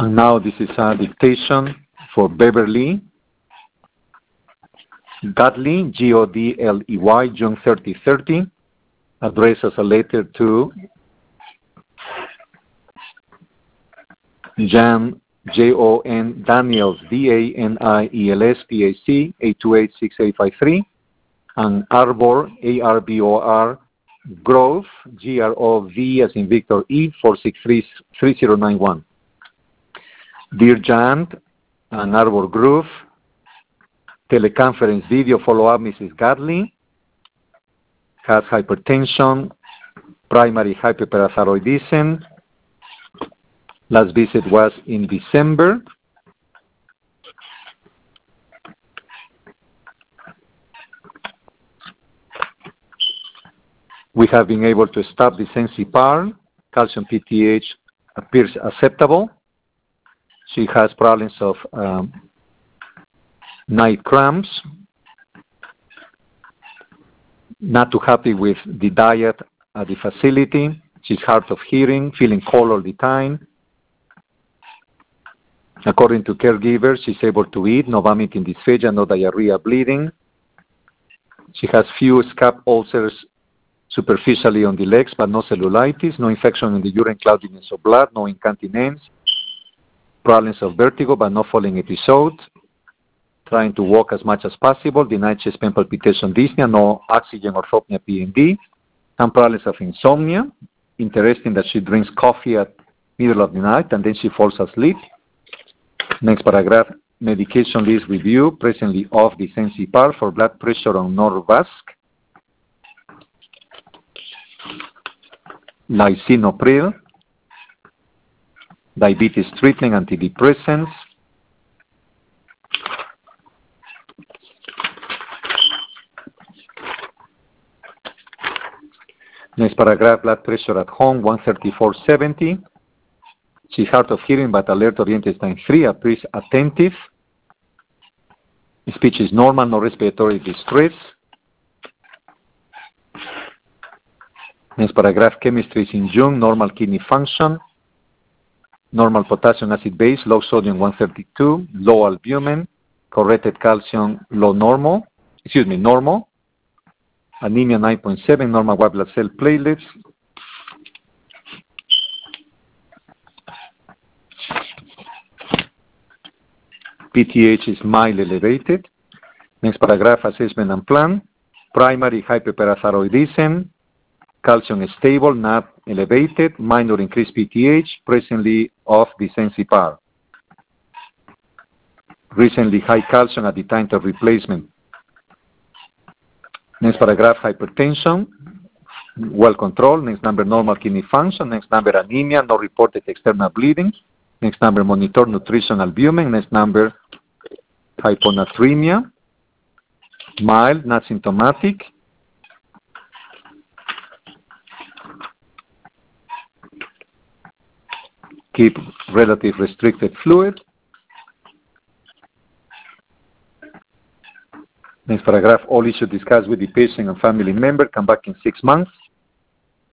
And now this is a dictation for Beverly Godley, Godley, June 30/30. Address as a letter to Jan, Jon Daniels, Daniels, PAC, 828-6853, and Arbor, Arbor, Grove, Grov, as in Victor E, 463-3091. Dear Jan and Arbor Grove, teleconference video follow-up. Mrs. Godley has hypertension, primary hyperparathyroidism. Last visit was in December. We have been able to stop the Sensipar. Calcium PTH appears acceptable. She has problems of night cramps. Not too happy with the diet at the facility. She's hard of hearing, feeling cold all the time. According to caregivers, she's able to eat, no vomiting, dysphagia, no diarrhea, bleeding. She has few scab ulcers superficially on the legs, but no cellulitis, no infection in the urine, cloudiness of blood, no incontinence, problems of vertigo, but no falling episode, trying to walk as much as possible, denied chest pain, palpitation, dyspnea, no oxygen, orthopnea, PND, some problems of insomnia. Interesting that she drinks coffee at middle of the night and then she falls asleep. Next paragraph, medication list review, presently off the Sensipar for blood pressure on Norvasc, lisinopril, diabetes treatment, antidepressants. Next paragraph, blood pressure at home, 134/70. She's hard of hearing but alert oriented time 3, appears attentive. Speech is normal, no respiratory distress. Next paragraph, chemistry is in June, normal kidney function, normal potassium acid base, low sodium 132, low albumin, corrected calcium, normal. Anemia 9.7, normal white blood cell platelets. PTH is mild elevated. Next paragraph, assessment and plan. Primary hyperparathyroidism, calcium is stable, not elevated, minor increased PTH, presently off the Sensipar. Recently high calcium at the time of replacement. Next paragraph, hypertension, well controlled. Next number, normal kidney function. Next number, anemia, no reported external bleeding. Next number, monitor nutrition, albumin. Next number, hyponatremia, mild, not symptomatic. Keep relative restricted fluid. Next paragraph, all issues discussed with the patient and family member. Come back in 6 months.